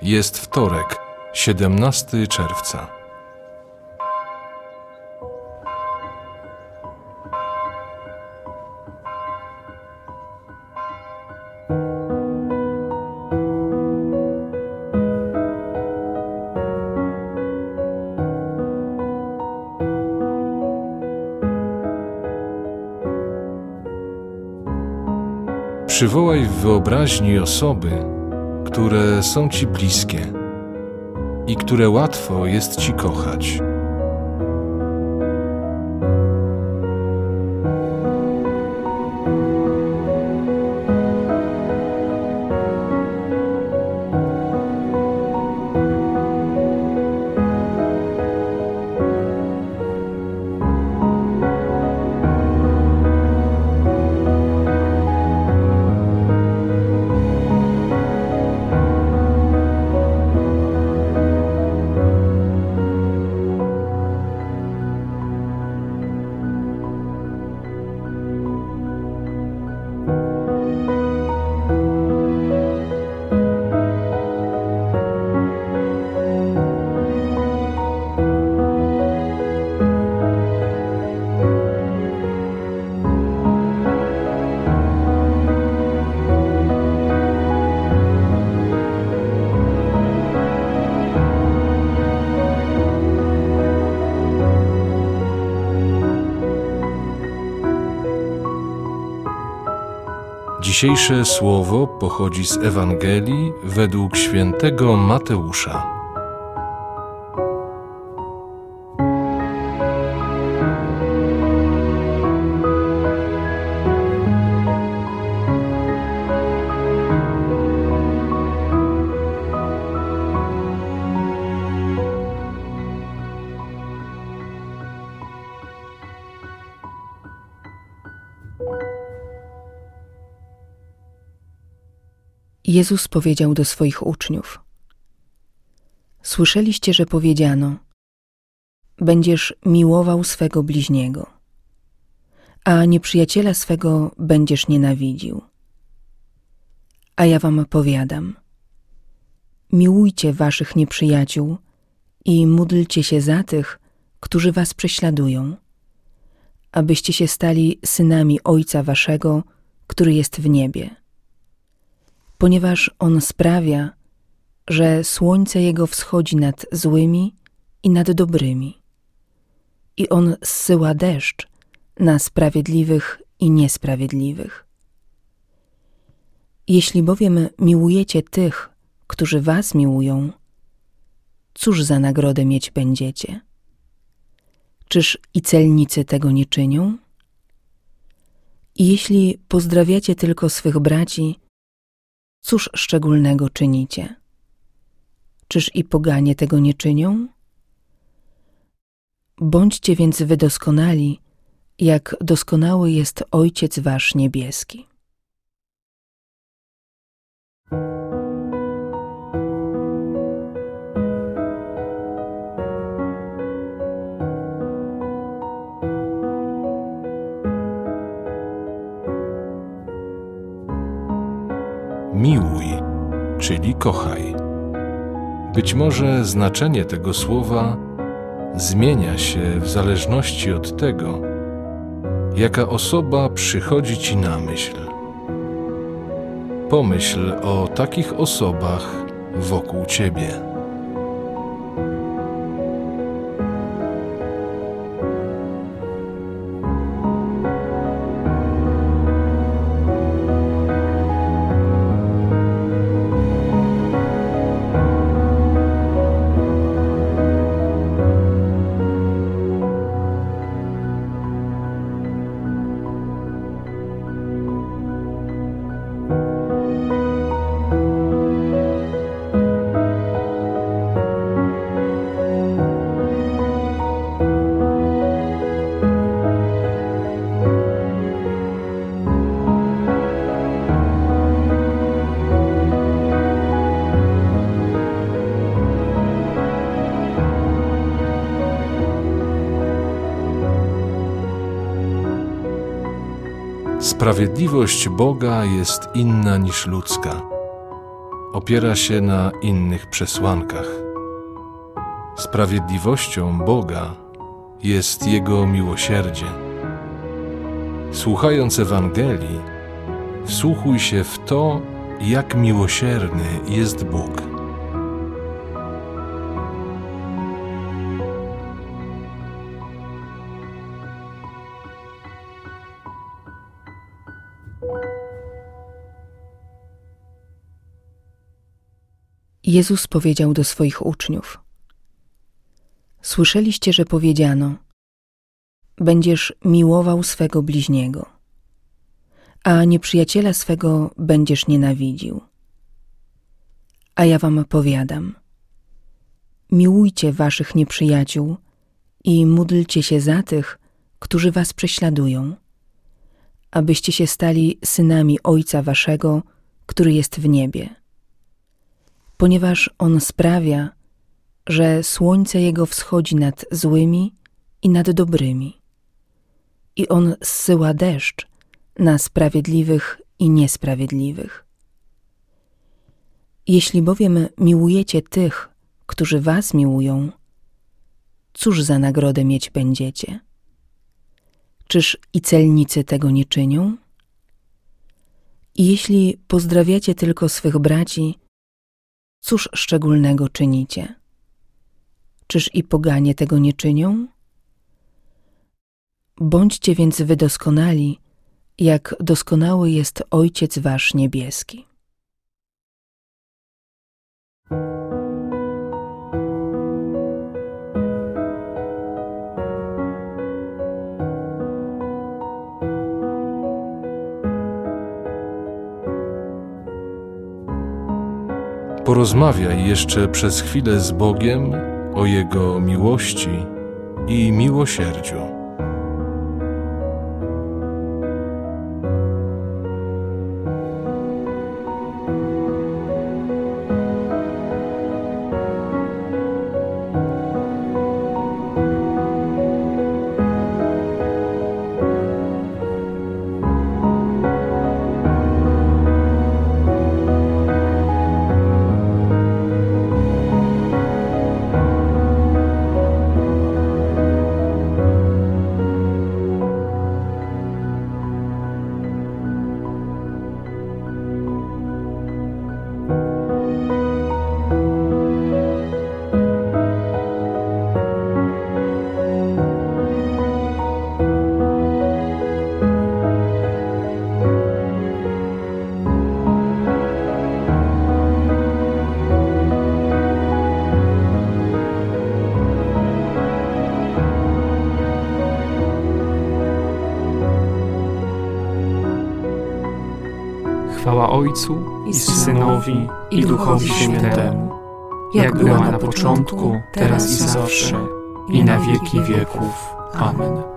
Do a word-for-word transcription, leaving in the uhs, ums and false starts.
Jest wtorek, siedemnastego czerwca. Przywołaj w wyobraźni osoby, które są Ci bliskie i które łatwo jest Ci kochać. Dzisiejsze słowo pochodzi z Ewangelii według świętego Mateusza. Jezus powiedział do swoich uczniów: Słyszeliście, że powiedziano: będziesz miłował swego bliźniego, a nieprzyjaciela swego będziesz nienawidził. A ja wam powiadam: miłujcie waszych nieprzyjaciół i módlcie się za tych, którzy was prześladują, abyście się stali synami Ojca waszego, który jest w niebie. Ponieważ On sprawia, że słońce Jego wschodzi nad złymi i nad dobrymi, i On zsyła deszcz na sprawiedliwych i niesprawiedliwych. Jeśli bowiem miłujecie tych, którzy was miłują, cóż za nagrodę mieć będziecie? Czyż i celnicy tego nie czynią? I jeśli pozdrawiacie tylko swych braci, cóż szczególnego czynicie? Czyż i poganie tego nie czynią? Bądźcie więc wy doskonali, jak doskonały jest Ojciec wasz niebieski. Miłuj, czyli kochaj. Być może znaczenie tego słowa zmienia się w zależności od tego, jaka osoba przychodzi Ci na myśl. Pomyśl o takich osobach wokół Ciebie. Sprawiedliwość Boga jest inna niż ludzka. opiera się na innych przesłankach. Sprawiedliwością Boga jest Jego miłosierdzie. Słuchając Ewangelii, wsłuchuj się w to, jak miłosierny jest Bóg. Jezus powiedział do swoich uczniów: Słyszeliście, że powiedziano: będziesz miłował swego bliźniego, a nieprzyjaciela swego będziesz nienawidził. A ja wam powiadam: miłujcie waszych nieprzyjaciół i módlcie się za tych, którzy was prześladują, abyście się stali synami Ojca waszego, który jest w niebie. Ponieważ On sprawia, że słońce Jego wschodzi nad złymi i nad dobrymi, i On zsyła deszcz na sprawiedliwych i niesprawiedliwych. Jeśli bowiem miłujecie tych, którzy was miłują, cóż za nagrodę mieć będziecie? Czyż i celnicy tego nie czynią? I jeśli pozdrawiacie tylko swych braci, cóż szczególnego czynicie? Czyż i poganie tego nie czynią? Bądźcie więc wy doskonali, jak doskonały jest Ojciec wasz niebieski. Porozmawiaj jeszcze przez chwilę z Bogiem o Jego miłości i miłosierdziu. Chwała Ojcu i Synowi, i Duchowi Świętemu, jak była na początku, teraz i zawsze, i na wieki wieków. Amen.